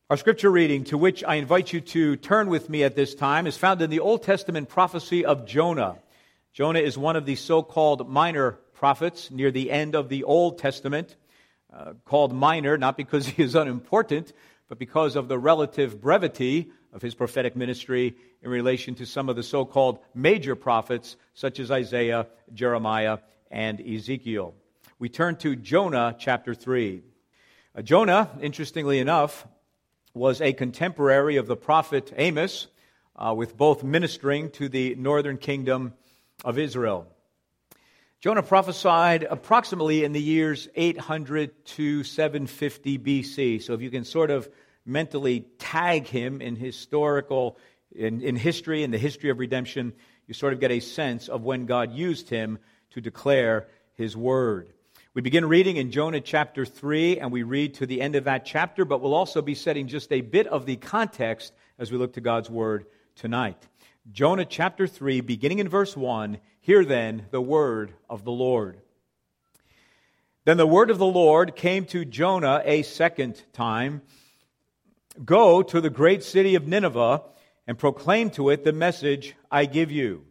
Our scripture reading, to which I invite you to turn with me at this time, is found in the Old Testament prophecy of Jonah. Jonah is one of the so-called minor prophets near the end of the Old Testament, called minor not because he is unimportant, but because of the relative brevity of his prophetic ministry in relation to some of the so-called major prophets, such as Isaiah, Jeremiah, and Ezekiel. We turn to Jonah chapter 3. Jonah, interestingly enough, was a contemporary of the prophet Amos, with both ministering to the northern kingdom of Israel. Jonah prophesied approximately in the years 800 to 750 BC. So if you can sort of mentally tag him in historical, in history, in the history of redemption, you sort of get a sense of when God used him to declare his word. We begin reading in Jonah chapter 3, and we read to the end of that chapter, but we'll also be setting just a bit of the context as we look to God's word tonight. Jonah chapter 3, beginning in verse 1, hear then the word of the Lord. Then the word of the Lord came to Jonah a second time. Go to the great city of Nineveh and proclaim to it the message I give you.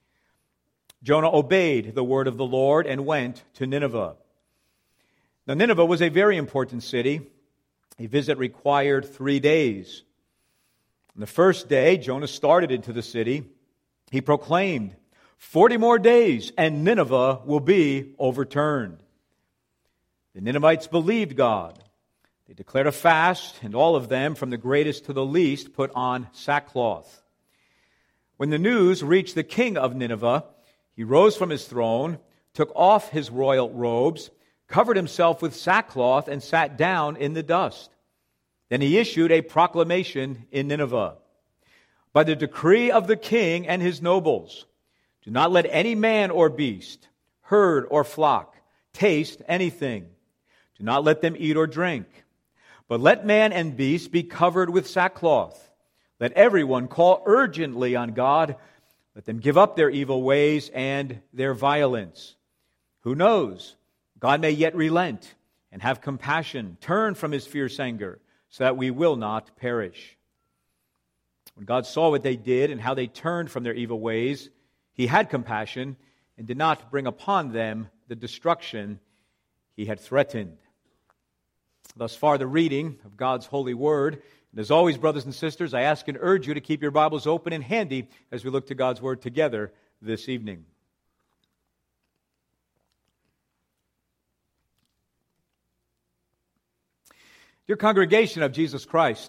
Jonah obeyed the word of the Lord and went to Nineveh. Now, Nineveh was a very important city. A visit required 3 days. On the first day, Jonah started into the city. He proclaimed, 40 more days and Nineveh will be overturned. The Ninevites believed God. They declared a fast, and all of them, from the greatest to the least, put on sackcloth. When the news reached the king of Nineveh, he rose from his throne, took off his royal robes, covered himself with sackcloth, and sat down in the dust. Then he issued a proclamation in Nineveh. By the decree of the king and his nobles, do not let any man or beast, herd or flock, taste anything. Do not let them eat or drink. But let man and beast be covered with sackcloth. Let everyone call urgently on God. Let them give up their evil ways and their violence. Who knows? God may yet relent and have compassion, turn from his fierce anger, so that we will not perish. When God saw what they did and how they turned from their evil ways, he had compassion and did not bring upon them the destruction he had threatened. Thus far, the reading of God's holy word. And as always, brothers and sisters, I ask and urge you to keep your Bibles open and handy as we look to God's word together this evening. Dear congregation of Jesus Christ,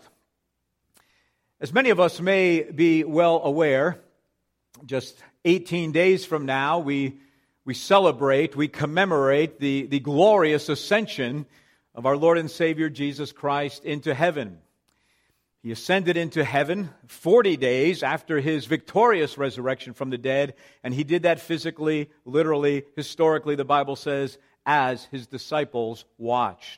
as many of us may be well aware, just 18 days from now, we celebrate, we commemorate the glorious ascension of our Lord and Savior Jesus Christ into heaven. He ascended into heaven 40 days after his victorious resurrection from the dead, and he did that physically, literally, historically, the Bible says, as his disciples watched.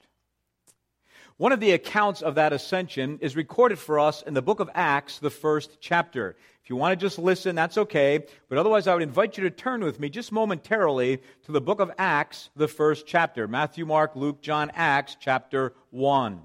One of the accounts of that ascension is recorded for us in the book of Acts, the first chapter. If you want to just listen, that's okay. But otherwise, I would invite you to turn with me just momentarily to the book of Acts, the first chapter. Matthew, Mark, Luke, John, Acts, chapter 1.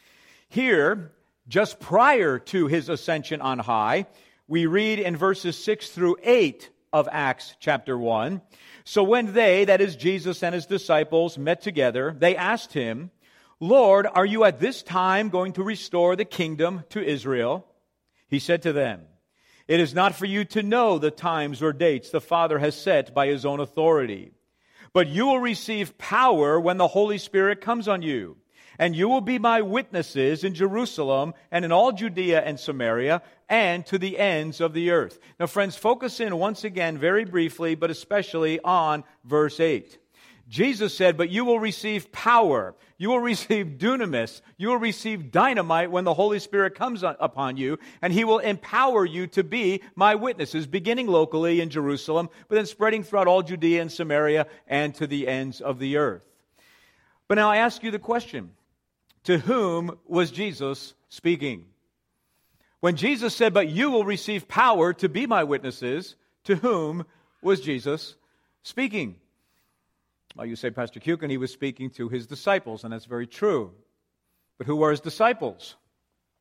Here, just prior to his ascension on high, we read in verses 6 through 8 of Acts chapter 1. So when they, that is Jesus and his disciples, met together, they asked him, Lord, are you at this time going to restore the kingdom to Israel? He said to them, it is not for you to know the times or dates the Father has set by his own authority. But you will receive power when the Holy Spirit comes on you. And you will be my witnesses in Jerusalem and in all Judea and Samaria and to the ends of the earth. Now, friends, focus in once again very briefly, but especially on verse 8. Jesus said, but you will receive power. You will receive dunamis. You will receive dynamite when the Holy Spirit comes upon you, and he will empower you to be my witnesses, beginning locally in Jerusalem, but then spreading throughout all Judea and Samaria and to the ends of the earth. But now I ask you the question, to whom was Jesus speaking? When Jesus said, but you will receive power to be my witnesses, to whom was Jesus speaking? Well, you say, Pastor Kukin, he was speaking to his disciples, and that's very true. But who were his disciples?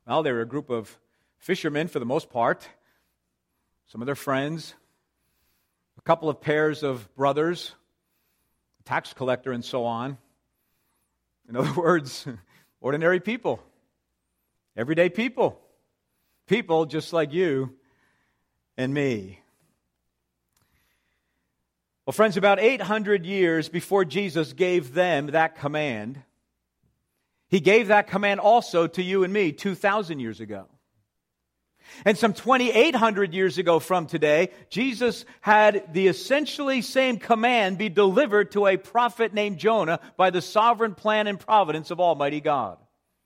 Well, they were a group of fishermen for the most part, some of their friends, a couple of pairs of brothers, a tax collector, and so on. In other words, ordinary people, everyday people, people just like you and me. Well, friends, about 800 years before Jesus gave them that command, He gave that command also to you and me 2,000 years ago. And some 2,800 years ago from today, Jesus had the essentially same command be delivered to a prophet named Jonah by the sovereign plan and providence of Almighty God.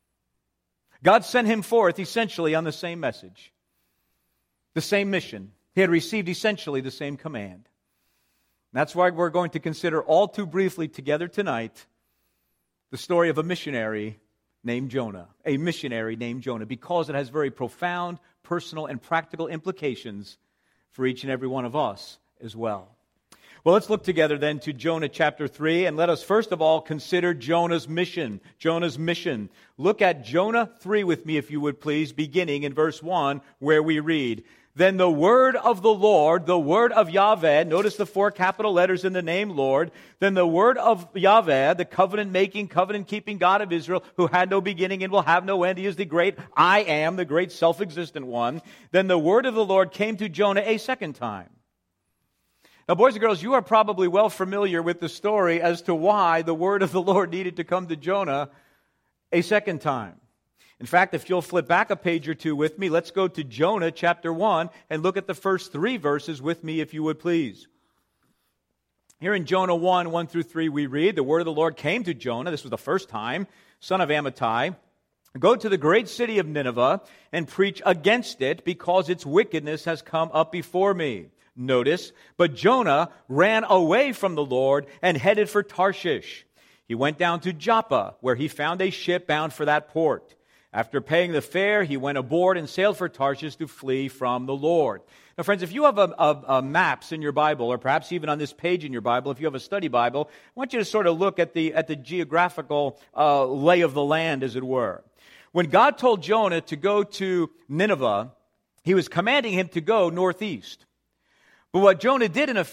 God sent him forth essentially on the same message, the same mission. He had received essentially the same command. That's why we're going to consider all too briefly together tonight the story of a missionary named Jonah. A missionary named Jonah, because it has very profound, personal, and practical implications for each and every one of us as well. Well, let's look together then to Jonah chapter 3, and let us first of all consider Jonah's mission. Jonah's mission. Look at Jonah 3 with me, if you would please, beginning in verse 1, where we read, "Then the word of the Lord, the word of Yahweh," notice the 4 capital letters in the name Lord, "then the word of Yahweh, the covenant-making, covenant-keeping God of Israel, who had no beginning and will have no end, He is the great I Am, the great self-existent one. Then the word of the Lord came to Jonah a second time." Now, boys and girls, you are probably well familiar with the story as to why the word of the Lord needed to come to Jonah a second time. In fact, if you'll flip back a page or two with me, let's go to Jonah chapter 1 and look at the first 3 verses with me, if you would please. Here in Jonah 1, 1 through 3, we read, "The word of the Lord came to Jonah," this was the first time, "son of Amittai, go to the great city of Nineveh and preach against it, because its wickedness has come up before me." Notice, "But Jonah ran away from the Lord and headed for Tarshish. He went down to Joppa, where he found a ship bound for that port. After paying the fare, he went aboard and sailed for Tarshish to flee from the Lord." Now, friends, if you have a maps in your Bible, or perhaps even on this page in your Bible, if you have a study Bible, I want you to sort of look at the geographical lay of the land, as it were. When God told Jonah to go to Nineveh, He was commanding him to go northeast. But what Jonah did, in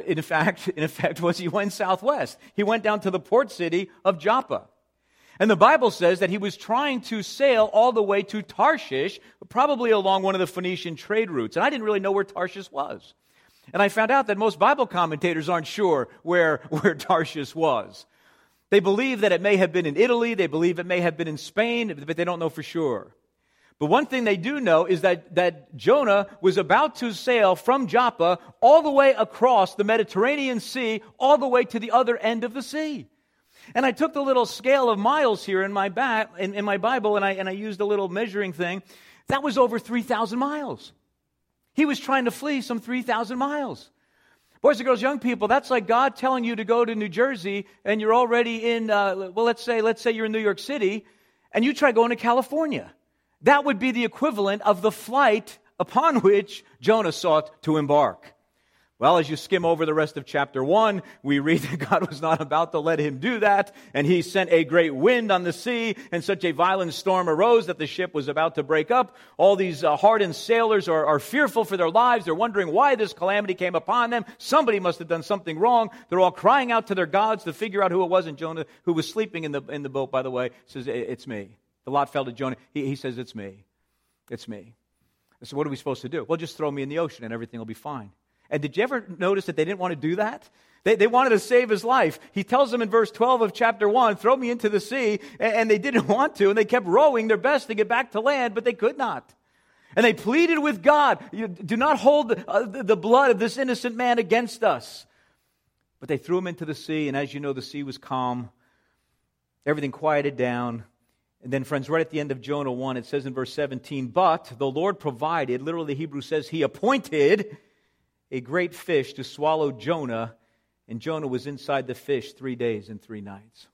effect, was he went southwest. He went down to the port city of Joppa. And the Bible says that he was trying to sail all the way to Tarshish, probably along one of the Phoenician trade routes. And I didn't really know where Tarshish was. And I found out that most Bible commentators aren't sure where Tarshish was. They believe that it may have been in Italy, they believe it may have been in Spain, but they don't know for sure. But one thing they do know is that Jonah was about to sail from Joppa all the way across the Mediterranean Sea, all the way to the other end of the sea. And I took the little scale of miles here in my Bible, and I used a little measuring thing. That was over 3,000 miles. He was trying to flee some 3,000 miles. Boys and girls, young people, that's like God telling you to go to New Jersey, and you're already in, let's say you're in New York City, and you try going to California. That would be the equivalent of the flight upon which Jonah sought to embark. Well, as you skim over the rest of chapter 1, we read that God was not about to let him do that, and He sent a great wind on the sea, and such a violent storm arose that the ship was about to break up. All these hardened sailors are fearful for their lives. They're wondering why this calamity came upon them. Somebody must have done something wrong. They're all crying out to their gods to figure out who it was, and Jonah, who was sleeping in the boat, by the way, says, "It's me." The lot fell to Jonah. He says, "It's me. It's me." So what are we supposed to do? Well, just throw me in the ocean and everything will be fine. And did you ever notice that they didn't want to do that? They wanted to save his life. He tells them in verse 12 of chapter 1, "Throw me into the sea," and they didn't want to, and they kept rowing their best to get back to land, but they could not. And they pleaded with God, "Do not hold the blood of this innocent man against us." But they threw him into the sea, and as you know, the sea was calm. Everything quieted down. And then, friends, right at the end of Jonah 1, it says in verse 17, "But the Lord provided," literally the Hebrew says, He appointed a great fish to swallow Jonah, and Jonah was inside the fish 3 days and 3 nights.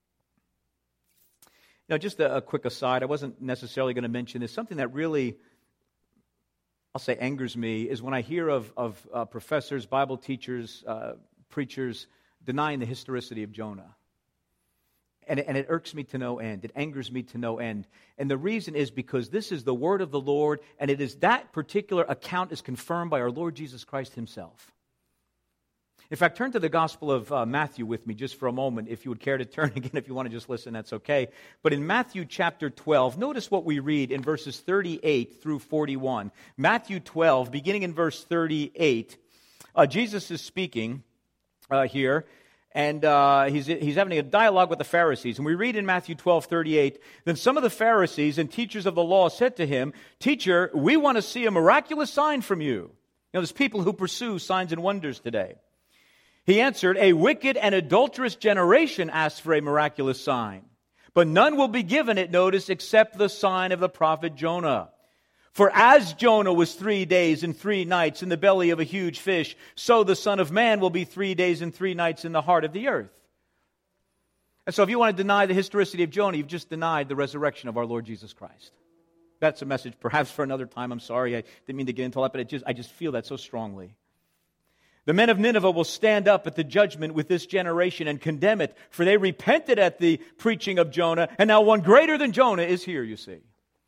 Now, just a quick aside, I wasn't necessarily going to mention this. Something that really, I'll say, angers me is when I hear of professors, Bible teachers, preachers denying the historicity of Jonah. And it irks me to no end. It angers me to no end. And the reason is because this is the word of the Lord, and it is that particular account is confirmed by our Lord Jesus Christ himself. In fact, turn to the Gospel of Matthew with me just for a moment. If you would care to turn again, if you want to just listen, that's okay. But in Matthew chapter 12, notice what we read in verses 38 through 41. Matthew 12, beginning in verse 38, Jesus is speaking here. And he's having a dialogue with the Pharisees. And we read in Matthew 12:38, then some of the Pharisees and teachers of the law said to him, Teacher, we want to see a miraculous sign from you. You know, there's people who pursue signs and wonders today. He answered, a wicked and adulterous generation asks for a miraculous sign. But none will be given it, notice, except the sign of the prophet Jonah. For as Jonah was 3 days and 3 nights in the belly of a huge fish, so the Son of Man will be 3 days and 3 nights in the heart of the earth. And so if you want to deny the historicity of Jonah, you've just denied the resurrection of our Lord Jesus Christ. That's a message perhaps for another time. I'm sorry, I didn't mean to get into all that, but I just feel that so strongly. The men of Nineveh will stand up at the judgment with this generation and condemn it, for they repented at the preaching of Jonah, and now one greater than Jonah is here, you see.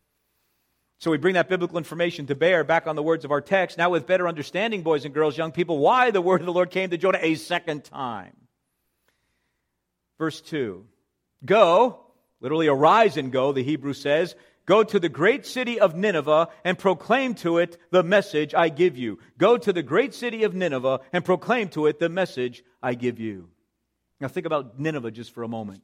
So we bring that biblical information to bear back on the words of our text, now with better understanding, boys and girls, young people, why the word of the Lord came to Jonah a second time. Verse 2, go, literally arise and go, the Hebrew says, go to the great city of Nineveh and proclaim to it the message I give you. Go to the great city of Nineveh and proclaim to it the message I give you. Now think about Nineveh just for a moment.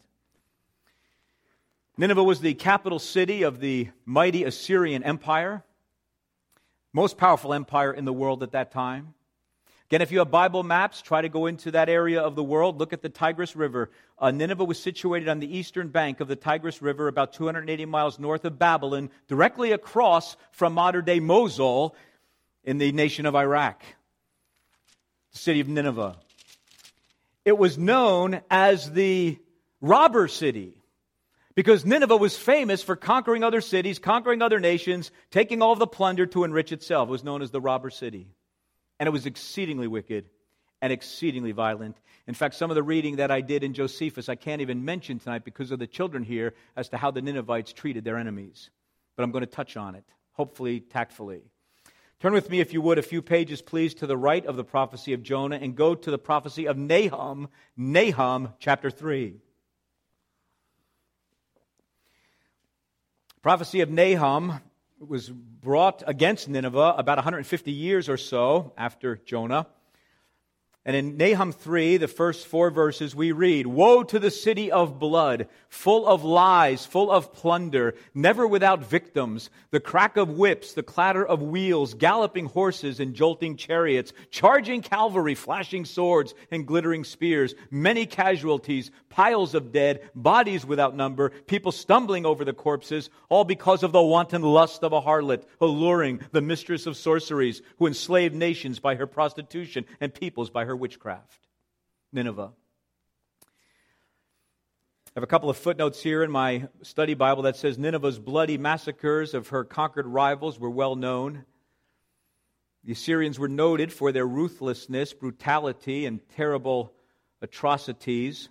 Nineveh was the capital city of the mighty Assyrian Empire, most powerful empire in the world at that time. Again, if you have Bible maps, try to go into that area of the world. Look at the Tigris River. Nineveh was situated on the eastern bank of the Tigris River, about 280 miles north of Babylon, directly across from modern-day Mosul in the nation of Iraq, the city of Nineveh. It was known as the robber city, because Nineveh was famous for conquering other cities, conquering other nations, taking all of the plunder to enrich itself. It was known as the robber city. And it was exceedingly wicked and exceedingly violent. In fact, some of the reading that I did in Josephus, I can't even mention tonight because of the children here as to how the Ninevites treated their enemies. But I'm going to touch on it, hopefully tactfully. Turn with me, if you would, a few pages, please, to the right of the prophecy of Jonah and go to the prophecy of Nahum, chapter 3. Prophecy of Nahum was brought against Nineveh about 150 years or so after Jonah. And in Nahum 3, the first 4 verses, we read, woe to the city of blood, full of lies, full of plunder, never without victims, the crack of whips, the clatter of wheels, galloping horses and jolting chariots, charging cavalry, flashing swords and glittering spears, many casualties, piles of dead, bodies without number, people stumbling over the corpses, all because of the wanton lust of a harlot, alluring the mistress of sorceries, who enslaved nations by her prostitution and peoples by her witchcraft. Nineveh. I have a couple of footnotes here in my study Bible that says Nineveh's bloody massacres of her conquered rivals were well known. The Assyrians were noted for their ruthlessness, brutality, and terrible atrocities.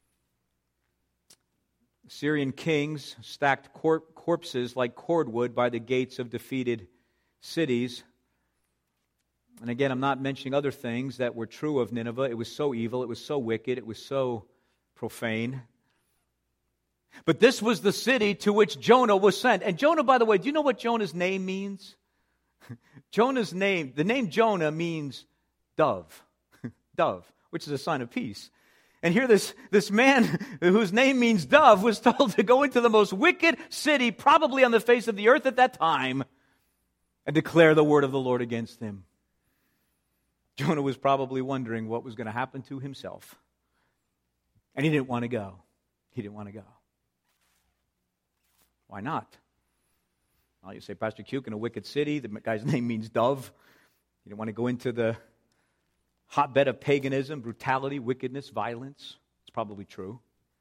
Assyrian kings stacked corpses like cordwood by the gates of defeated cities. And again, I'm not mentioning other things that were true of Nineveh. It was so evil, it was so wicked, it was so profane. But this was the city to which Jonah was sent. And Jonah, by the way, do you know what Jonah's name means? Jonah's name, the name Jonah means dove. Dove, which is a sign of peace. And here this man whose name means dove was told to go into the most wicked city probably on the face of the earth at that time and declare the word of the Lord against him. Jonah was probably wondering what was going to happen to himself. And he didn't want to go. He didn't want to go. Why not? Well, you say, Pastor Cuke, in a wicked city, the guy's name means dove. He didn't want to go into the hotbed of paganism, brutality, wickedness, violence. It's probably true.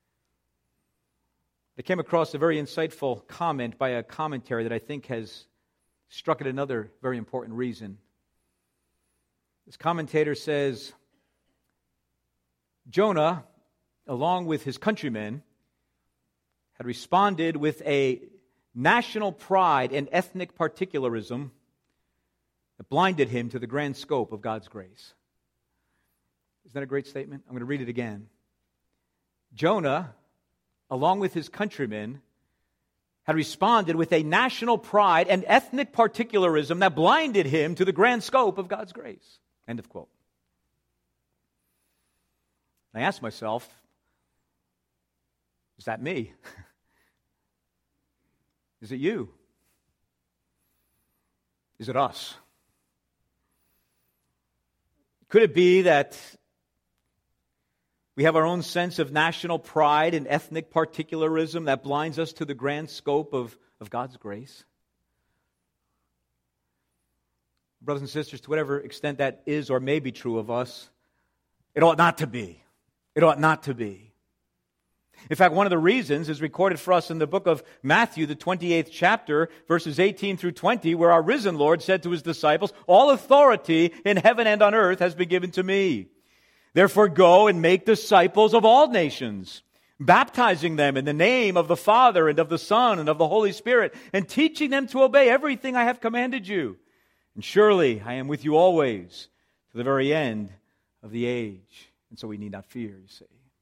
I came across a very insightful comment by a commentary that I think has struck at another very important reason. This commentator says, Jonah, along with his countrymen, had responded with a national pride and ethnic particularism that blinded him to the grand scope of God's grace. Isn't that a great statement? I'm going to read it again. Jonah, along with his countrymen, had responded with a national pride and ethnic particularism that blinded him to the grand scope of God's grace. End of quote. I asked myself, is that me? Is it you? Is it us? Could it be that we have our own sense of national pride and ethnic particularism that blinds us to the grand scope of God's grace? Brothers and sisters, to whatever extent that is or may be true of us, it ought not to be. It ought not to be. In fact, one of the reasons is recorded for us in the book of Matthew, the 28th chapter, verses 18 through 20, where our risen Lord said to his disciples, "All authority in heaven and on earth has been given to me. Therefore go and make disciples of all nations, baptizing them in the name of the Father and of the Son and of the Holy Spirit, and teaching them to obey everything I have commanded you. And surely I am with you always to the very end of the age." And so we need not fear, you see.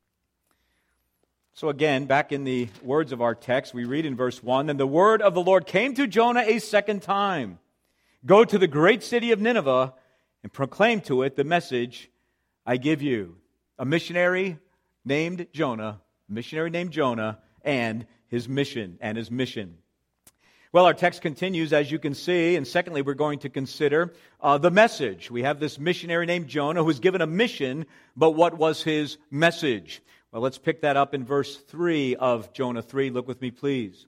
So again, back in the words of our text, we read in verse 1, "Then the word of the Lord came to Jonah a second time. Go to the great city of Nineveh and proclaim to it the message I give you." A missionary named Jonah, and his mission. Well, our text continues, as you can see, and secondly, we're going to consider the message. We have this missionary named Jonah who was given a mission, but what was his message? Well, let's pick that up in verse 3 of Jonah 3. Look with me, please.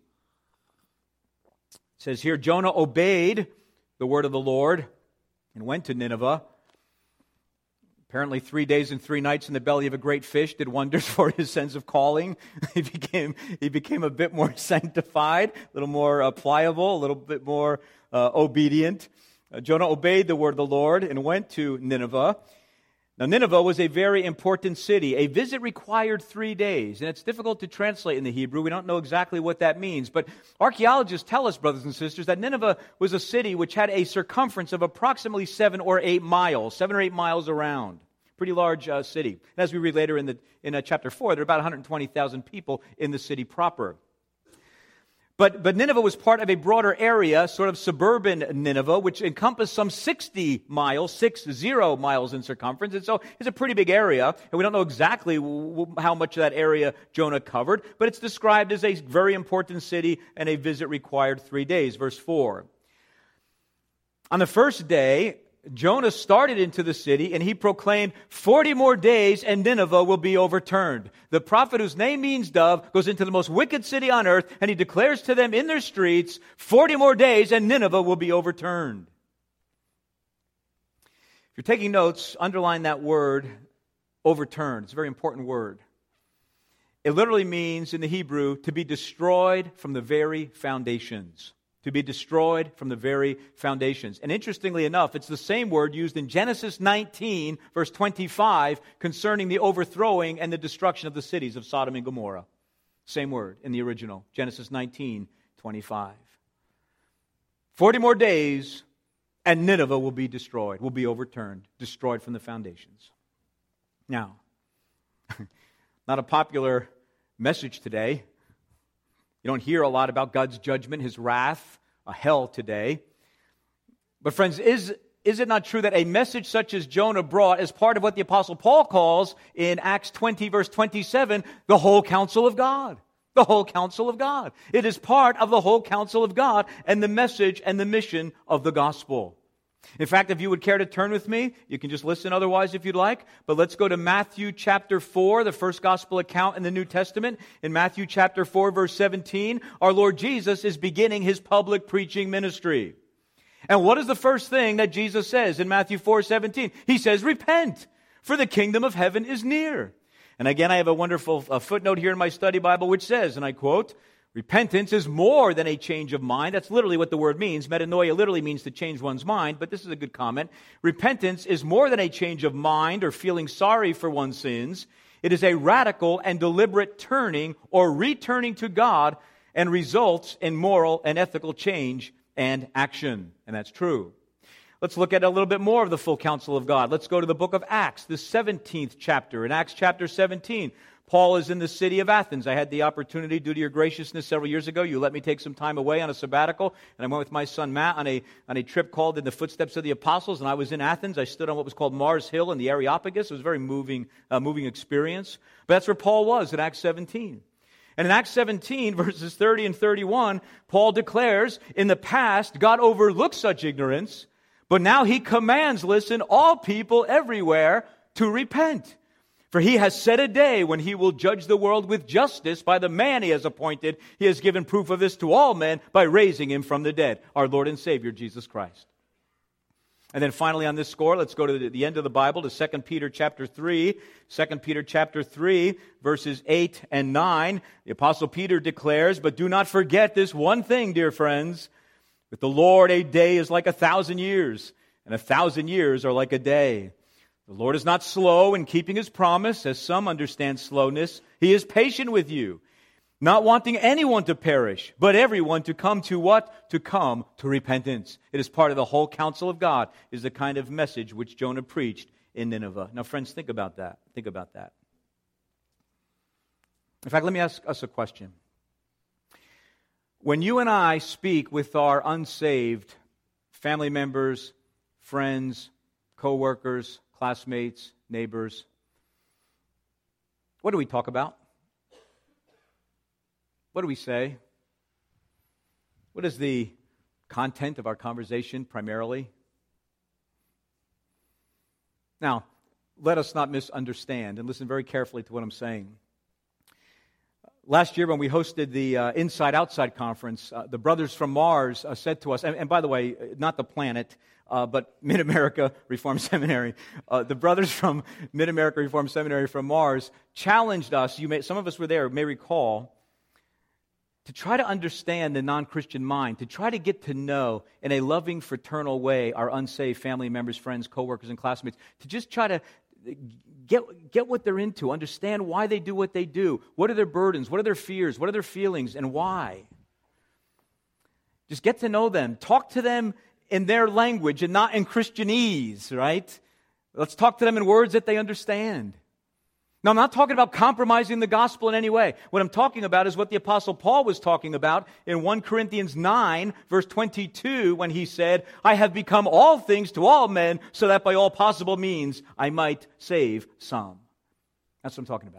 It says here, Jonah obeyed the word of the Lord and went to Nineveh. Apparently 3 days and 3 nights in the belly of a great fish did wonders for his sense of calling. He became a bit more sanctified, a little more pliable, a little bit more obedient. Jonah obeyed the word of the Lord and went to Nineveh. Now, Nineveh was a very important city. A visit required 3 days, and it's difficult to translate in the Hebrew. We don't know exactly what that means, but archaeologists tell us, brothers and sisters, that Nineveh was a city which had a circumference of approximately 7 or 8 miles around. Pretty large city. And as we read later in chapter 4, there are about 120,000 people in the city proper. But Nineveh was part of a broader area, sort of suburban Nineveh, which encompassed some 60 miles in circumference. And so it's a pretty big area. And we don't know exactly how much of that area Jonah covered, but it's described as a very important city, and a visit required 3 days. Verse 4. On the first day, Jonah started into the city, and he proclaimed, 40 more days and Nineveh will be overturned. The prophet, whose name means dove, goes into the most wicked city on earth, and he declares to them in their streets, 40 more days and Nineveh will be overturned. If you're taking notes, underline that word, overturned. It's a very important word. It literally means, in the Hebrew, to be destroyed from the very foundations. To be destroyed from the very foundations. And interestingly enough, it's the same word used in Genesis 19, verse 25, concerning the overthrowing and the destruction of the cities of Sodom and Gomorrah. Same word in the original, Genesis 19, 25. 40 more days, and Nineveh will be destroyed, will be overturned, destroyed from the foundations. Now, not a popular message today. You don't hear a lot about God's judgment, His wrath, hell today. But friends, is it not true that a message such as Jonah brought is part of what the Apostle Paul calls in Acts 20, verse 27, the whole counsel of God? The whole counsel of God. It is part of the whole counsel of God and the message and the mission of the gospel. In fact, if you would care to turn with me, you can just listen otherwise if you'd like. But let's go to Matthew chapter 4, the first gospel account in the New Testament. In Matthew chapter 4, verse 17, our Lord Jesus is beginning His public preaching ministry. And what is the first thing that Jesus says in Matthew 4:17? He says, repent, for the kingdom of heaven is near. And again, I have a wonderful footnote here in my study Bible which says, and I quote, repentance is more than a change of mind. That's literally what the word means. Metanoia literally means to change one's mind, but this is a good comment. Repentance is more than a change of mind or feeling sorry for one's sins. It is a radical and deliberate turning or returning to God and results in moral and ethical change and action. And that's true. Let's look at a little bit more of the full counsel of God. Let's go to the book of Acts, the 17th chapter. In Acts chapter 17, Paul is in the city of Athens. I had the opportunity, due to your graciousness several years ago, you let me take some time away on a sabbatical, and I went with my son Matt on a trip called In the Footsteps of the Apostles, and I was in Athens. I stood on what was called Mars Hill in the Areopagus. It was a very moving experience. But that's where Paul was in Acts 17. And in Acts 17, verses 30 and 31, Paul declares, in the past, God overlooked such ignorance, but now he commands, listen, all people everywhere to repent. For he has set a day when he will judge the world with justice by the man he has appointed. He has given proof of this to all men by raising him from the dead, our Lord and Savior, Jesus Christ. And then finally on this score, let's go to the end of the Bible, to 2 Peter chapter 3. 2 Peter chapter 3, verses 8 and 9. The Apostle Peter declares, but do not forget this one thing, dear friends. With the Lord, a day is like 1,000 years, and 1,000 years are like a day. The Lord is not slow in keeping His promise, as some understand slowness. He is patient with you, not wanting anyone to perish, but everyone to come to what? To come to repentance. It is part of the whole counsel of God, is the kind of message which Jonah preached in Nineveh. Now, friends, think about that. Think about that. In fact, let me ask us a question. When you and I speak with our unsaved family members, friends, co-workers, classmates, neighbors, what do we talk about? What do we say? What is the content of our conversation primarily? Now, let us not misunderstand, and listen very carefully to what I'm saying. Last year when we hosted the Inside Outside conference, the brothers from Mars said to us, and by the way, not the planet, but Mid-America Reformed Seminary, the brothers from Mid-America Reformed Seminary from Mars challenged us, some of us were there, may recall, to try to understand the non-Christian mind, to try to get to know in a loving, fraternal way our unsaved family members, friends, co-workers, and classmates, to just try to get what they're into, understand why they do what they do, what are their burdens, what are their fears, what are their feelings, and why. Just get to know them. Talk to them in their language and not in Christianese, right? Let's talk to them in words that they understand. Now, I'm not talking about compromising the gospel in any way. What I'm talking about is what the Apostle Paul was talking about in 1 Corinthians 9, verse 22, when he said, I have become all things to all men, so that by all possible means I might save some. That's what I'm talking about.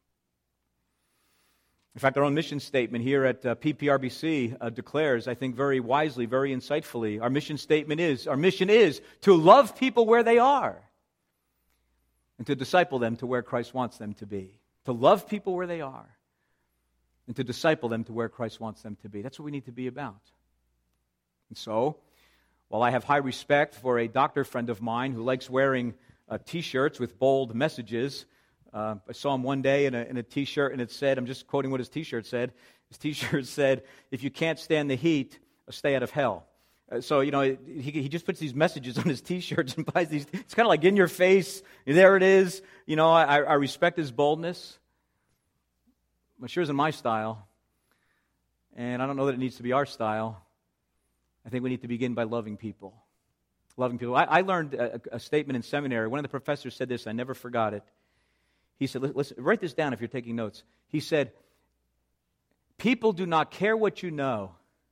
In fact, our own mission statement here at PPRBC declares, I think very wisely, very insightfully, our mission is to love people where they are, and to disciple them to where Christ wants them to be. To love people where they are, and to disciple them to where Christ wants them to be. That's what we need to be about. And so, while I have high respect for a doctor friend of mine who likes wearing T-shirts with bold messages, I saw him one day in a T-shirt, and it said, I'm just quoting what his T-shirt said. His T-shirt said, if you can't stand the heat, stay out of hell. So, he just puts these messages on his T-shirts and buys these. It's kind of like in your face. There it is. I respect his boldness. But sure isn't my style. And I don't know that it needs to be our style. I think we need to begin by loving people. Loving people. I learned a statement in seminary. One of the professors said this. I never forgot it. He said, listen, write this down if you're taking notes. He said, people do not care what you know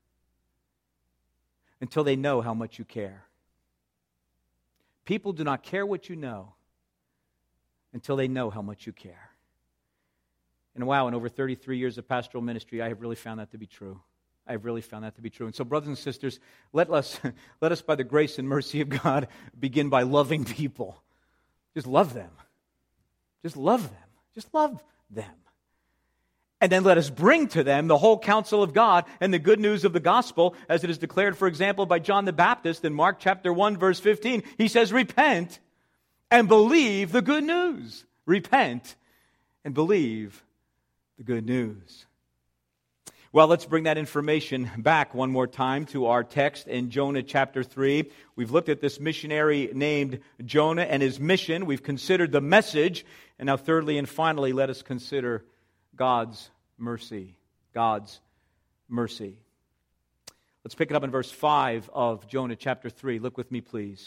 until they know how much you care. People do not care what you know until they know how much you care. And wow, in over 33 years of pastoral ministry, I have really found that to be true. I have really found that to be true. And so, brothers and sisters, let us, by the grace and mercy of God, begin by loving people. Just love them. Just love them. Just love them. And then let us bring to them the whole counsel of God and the good news of the gospel, as it is declared, for example, by John the Baptist in Mark chapter 1, verse 15. He says, repent and believe the good news. Repent and believe the good news. Well, let's bring that information back one more time to our text in Jonah chapter 3. We've looked at this missionary named Jonah and his mission. We've considered the message. And now thirdly and finally, let us consider God's mercy. God's mercy. Let's pick it up in verse 5 of Jonah chapter 3. Look with me, please.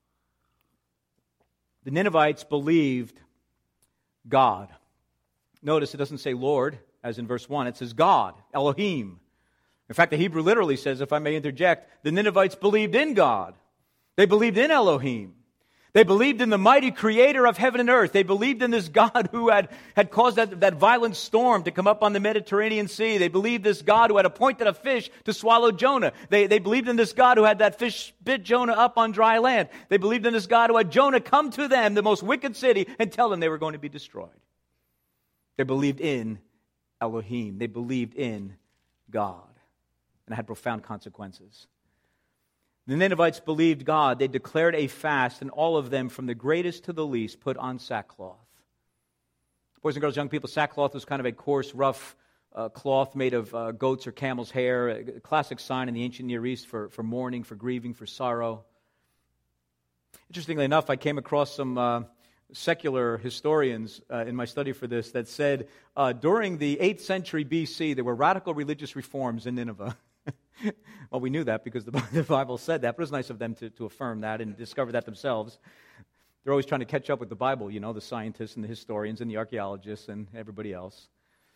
The Ninevites believed God. Notice it doesn't say Lord, as in verse 1. It says God, Elohim. In fact, the Hebrew literally says, if I may interject, the Ninevites believed in God. They believed in Elohim. They believed in the mighty creator of heaven and earth. They believed in this God who had caused that violent storm to come up on the Mediterranean Sea. They believed this God who had appointed a fish to swallow Jonah. They believed in this God who had that fish spit Jonah up on dry land. They believed in this God who had Jonah come to them, the most wicked city, and tell them they were going to be destroyed. They believed in Elohim. They believed in God. And it had profound consequences. The Ninevites believed God. They declared a fast, and all of them, from the greatest to the least, put on sackcloth. Boys and girls, young people, sackcloth was kind of a coarse, rough cloth made of goats or camel's hair, a classic sign in the ancient Near East for mourning, for grieving, for sorrow. Interestingly enough, I came across some secular historians in my study for this that said during the 8th century BC, there were radical religious reforms in Nineveh. Well, we knew that because the Bible said that, but it was nice of them to affirm that and discover that themselves. They're always trying to catch up with the Bible, you know, the scientists and the historians and the archaeologists and everybody else.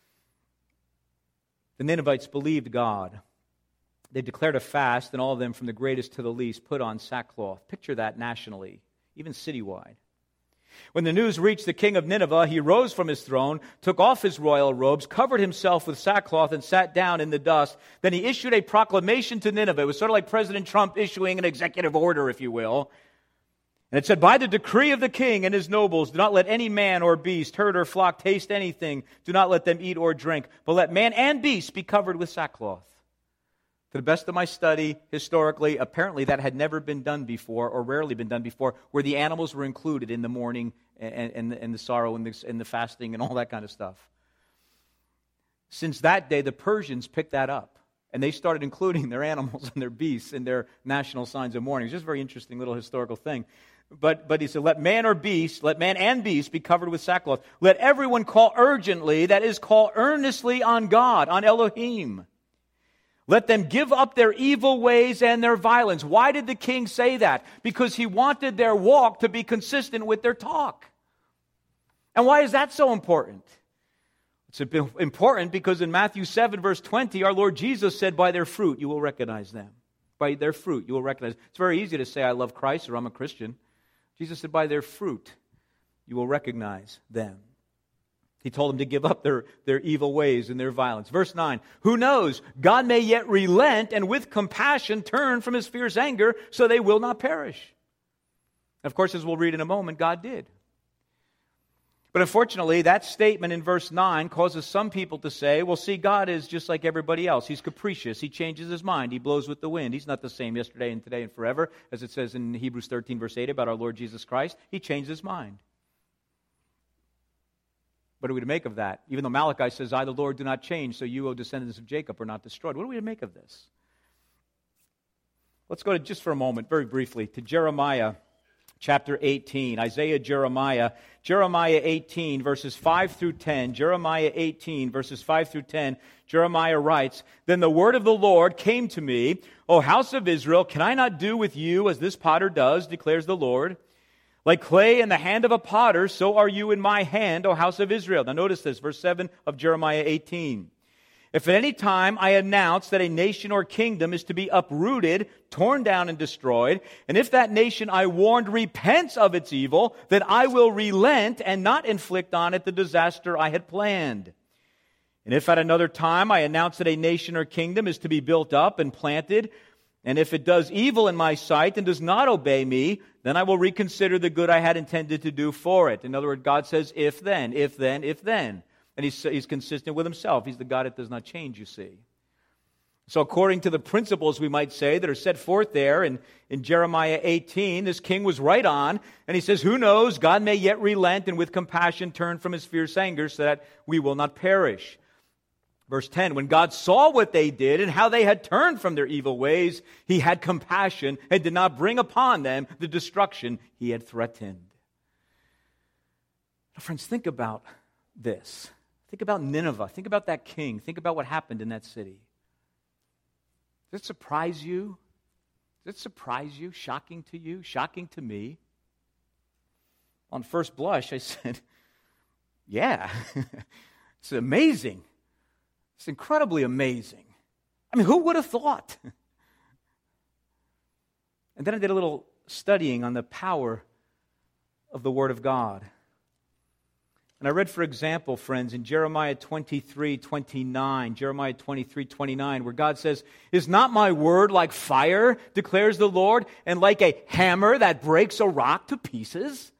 The Ninevites believed God. They declared a fast, and all of them, from the greatest to the least, put on sackcloth. Picture that nationally, even citywide. When the news reached the king of Nineveh, he rose from his throne, took off his royal robes, covered himself with sackcloth, and sat down in the dust. Then he issued a proclamation to Nineveh. It was sort of like President Trump issuing an executive order, if you will. And it said, by the decree of the king and his nobles, do not let any man or beast, herd or flock, taste anything. Do not let them eat or drink, but let man and beast be covered with sackcloth. To the best of my study, historically, apparently that had never been done before, or rarely been done before, where the animals were included in the mourning and the sorrow and the fasting and all that kind of stuff. Since that day, the Persians picked that up, and they started including their animals and their beasts in their national signs of mourning. It's just a very interesting little historical thing. But he said, let man and beast be covered with sackcloth. Let everyone call urgently, that is, call earnestly on God, on Elohim. Let them give up their evil ways and their violence. Why did the king say that? Because he wanted their walk to be consistent with their talk. And why is that so important? It's important because in Matthew 7, verse 20, our Lord Jesus said, by their fruit you will recognize them. By their fruit you will recognize. It's very easy to say, I love Christ or I'm a Christian. Jesus said, by their fruit you will recognize them. He told them to give up their evil ways and their violence. Verse 9, who knows? God may yet relent and with compassion turn from his fierce anger so they will not perish. Of course, as we'll read in a moment, God did. But unfortunately, that statement in verse 9 causes some people to say, well, see, God is just like everybody else. He's capricious. He changes his mind. He blows with the wind. He's not the same yesterday and today and forever, as it says in Hebrews 13, verse 8 about our Lord Jesus Christ. He changed his mind. What are we to make of that? Even though Malachi says, I, the Lord, do not change, so you, O descendants of Jacob, are not destroyed. What are we to make of this? Let's go to, just for a moment, very briefly, to Jeremiah chapter 18. Isaiah, Jeremiah 18, verses 5 through 10. Jeremiah 18, verses 5 through 10. Jeremiah writes, then the word of the Lord came to me, O house of Israel, can I not do with you as this potter does, declares the Lord? Like clay in the hand of a potter, so are you in my hand, O house of Israel. Now notice this, verse 7 of Jeremiah 18. If at any time I announce that a nation or kingdom is to be uprooted, torn down, and destroyed, and if that nation I warned repents of its evil, then I will relent and not inflict on it the disaster I had planned. And if at another time I announce that a nation or kingdom is to be built up and planted, and if it does evil in my sight and does not obey me, then I will reconsider the good I had intended to do for it. In other words, God says, if then. And he's consistent with himself. He's the God that does not change, you see. So according to the principles, we might say, that are set forth there in Jeremiah 18, this king was right on. And he says, who knows, God may yet relent and with compassion turn from his fierce anger so that we will not perish. Verse 10, when God saw what they did and how they had turned from their evil ways, he had compassion and did not bring upon them the destruction he had threatened. Now, friends, think about this. Think about Nineveh. Think about that king. Think about what happened in that city. Does it surprise you? Does it surprise you? Shocking to you? Shocking to me? On first blush, I said, yeah, it's amazing. It's incredibly amazing. I mean, who would have thought? And then I did a little studying on the power of the Word of God. And I read, for example, friends, in Jeremiah 23:29, where God says, "Is not my word like fire, declares the Lord, and like a hammer that breaks a rock to pieces?"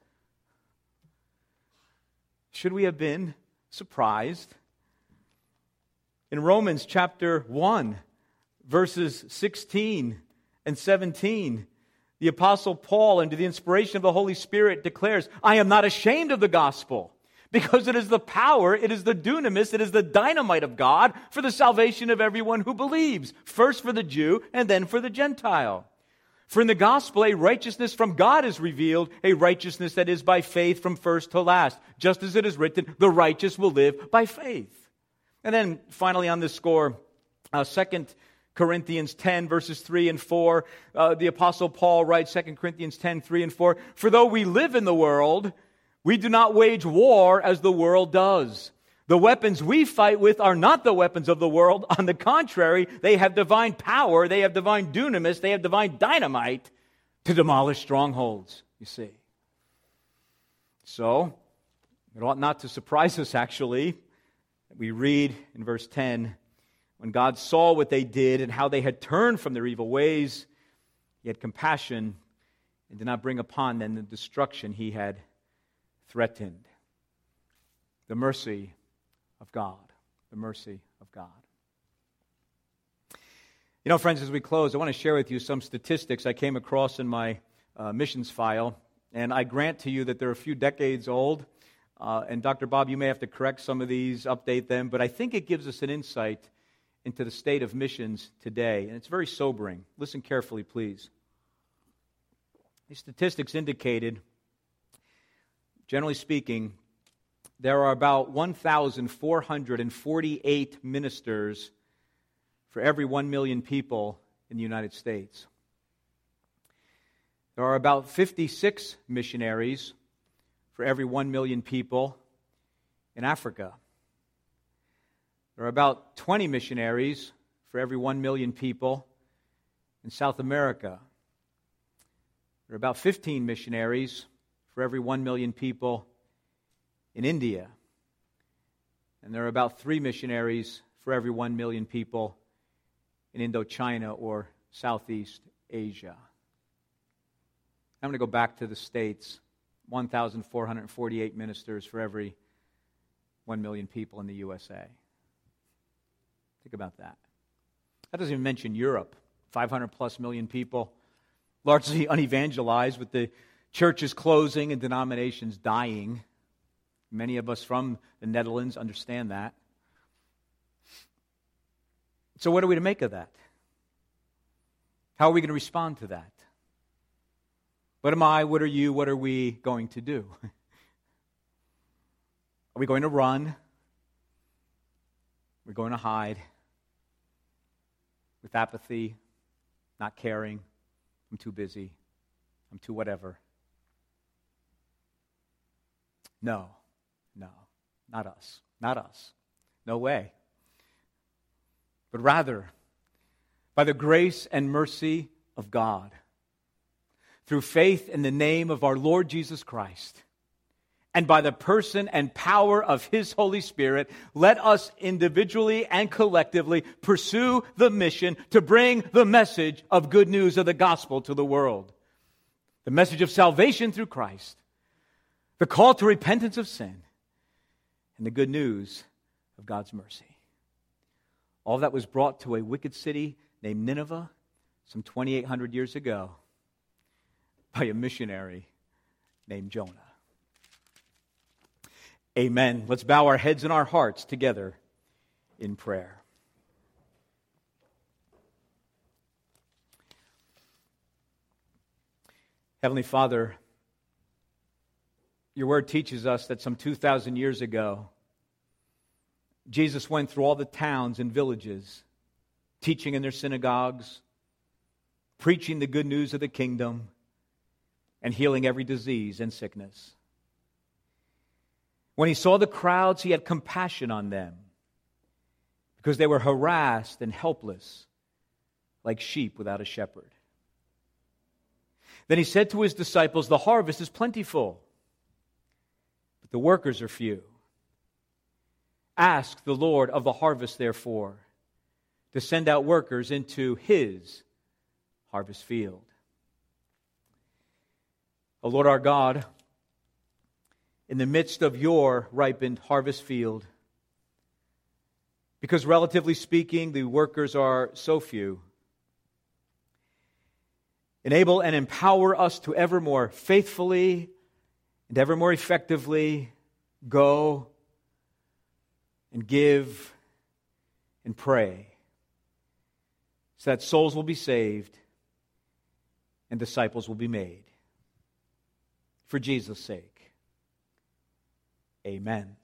Should we have been surprised? In Romans chapter 1, verses 16 and 17, the Apostle Paul, under the inspiration of the Holy Spirit, declares, "I am not ashamed of the gospel, because it is the power, it is the dunamis, it is the dynamite of God for the salvation of everyone who believes, first for the Jew and then for the Gentile. For in the gospel a righteousness from God is revealed, a righteousness that is by faith from first to last. Just as it is written, the righteous will live by faith." And then finally on this score, 2 Corinthians 10, verses 3 and 4, the Apostle Paul writes, 2 Corinthians 10, 3 and 4, "For though we live in the world, we do not wage war as the world does. The weapons we fight with are not the weapons of the world. On the contrary, they have divine power, they have divine dunamis, they have divine dynamite to demolish strongholds," you see. So, it ought not to surprise us, actually. We read in verse 10, when God saw what they did and how they had turned from their evil ways, he had compassion and did not bring upon them the destruction he had threatened. The mercy of God. The mercy of God. You know, friends, as we close, I want to share with you some statistics I came across in my missions file. And I grant to you that they're a few decades old. And Dr. Bob, you may have to correct some of these, update them. But I think it gives us an insight into the state of missions today. And it's very sobering. Listen carefully, please. These statistics indicated, generally speaking, there are about 1,448 ministers for every 1 million people in the United States. There are about 56 missionaries for every 1 million people in Africa. There are about 20 missionaries for every 1 million people in South America. There are about 15 missionaries for every 1 million people in India. And there are about 3 missionaries for every 1 million people in Indochina or Southeast Asia. I'm going to go back to the States. 1,448 ministers for every 1 million people in the USA. Think about that. That doesn't even mention Europe. 500 plus million people, largely unevangelized, with the churches closing and denominations dying. Many of us from the Netherlands understand that. So what are we to make of that? How are we going to respond to that? What am I? What are you? What are we going to do? Are we going to run? Are we going to hide? With apathy, not caring, I'm too busy, I'm too whatever. No, not us. Not us. No way. But rather, by the grace and mercy of God, through faith in the name of our Lord Jesus Christ, and by the person and power of His Holy Spirit, let us individually and collectively pursue the mission to bring the message of good news of the gospel to the world. The message of salvation through Christ, the call to repentance of sin, and the good news of God's mercy. All that was brought to a wicked city named Nineveh some 2,800 years ago by a missionary named Jonah. Amen. Let's bow our heads and our hearts together in prayer. Heavenly Father, your word teaches us that some 2,000 years ago, Jesus went through all the towns and villages, teaching in their synagogues, preaching the good news of the kingdom, and healing every disease and sickness. When he saw the crowds, he had compassion on them because they were harassed and helpless like sheep without a shepherd. Then he said to his disciples, "The harvest is plentiful, but the workers are few. Ask the Lord of the harvest, therefore, to send out workers into his harvest field." O Lord our God, in the midst of your ripened harvest field, because relatively speaking, the workers are so few, enable and empower us to ever more faithfully and ever more effectively go and give and pray, so that souls will be saved and disciples will be made. For Jesus' sake, amen.